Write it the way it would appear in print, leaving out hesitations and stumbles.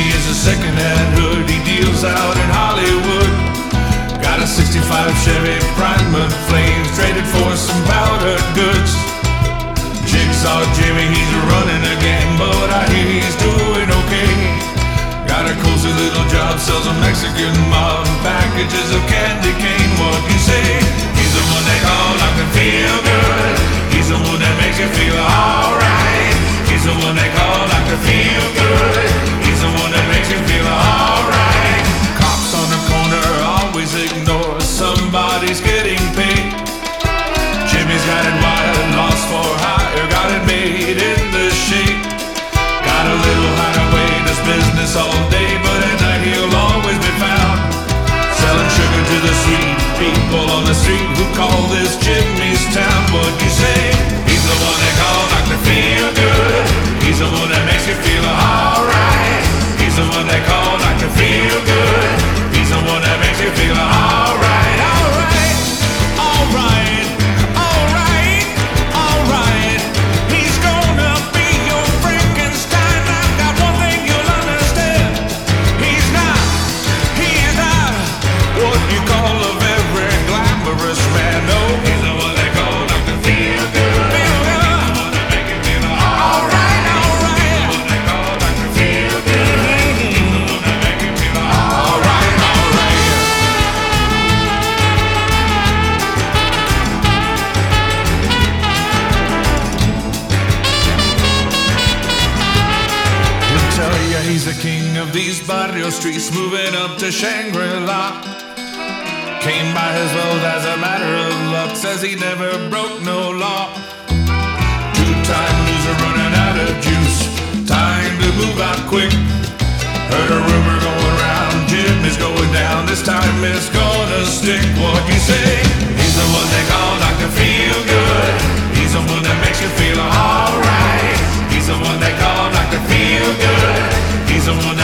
Jimmy is a second-hand hood. He deals out in Hollywood. Got a '65 Chevy Plymouth Flames traded for some powdered goods. Jigsaw Jimmy, he's running again, but I hear he's doing okay. Got a cozy little job, sells a Mexican mob packages of candy cane. What you say? He's the one they call Dr. Feel Good. He's the one that makes you feel alright. He's the one they call Dr. Feel Good. He's the one that makes you feel alright. Cops on the corner always ignore somebody's getting paid. Jimmy's got it wired, lost for hire, got it made in the shade. Got a little hideaway, does business all day, but at night he'll always be found selling sugar to the sweet people on the street who call this Jimmy's town. What you say? He's the one they call Dr. Feel Good. He's the one that makes you feel alright. He's the one they call Dr. Feel Good. He's the one that makes you feel alright. Alright, alright, alright, alright. He's gonna be your Frankenstein. I've got one thing you'll understand. He's not what you call a very glamorous man. No, he's the one they call Dr. Feel Good. Feel good. He's the one that make you feel alright, alright. He's the one they call Dr. Feel Good. He's the one that make you feel alright, alright. He'll tell you he's the king of these barrio streets, moving up to Shangri-La. Came by his wealth as a matter of luck, says he never broke no law. Two-time loser running out of juice, time to move out quick. Heard a rumor going around, Jimmy's going down, this time it's gonna stick. What you say? He's the one they call Dr. Feel Good. He's the one that makes you feel alright. He's the one they call Dr. Feel Good. He's the one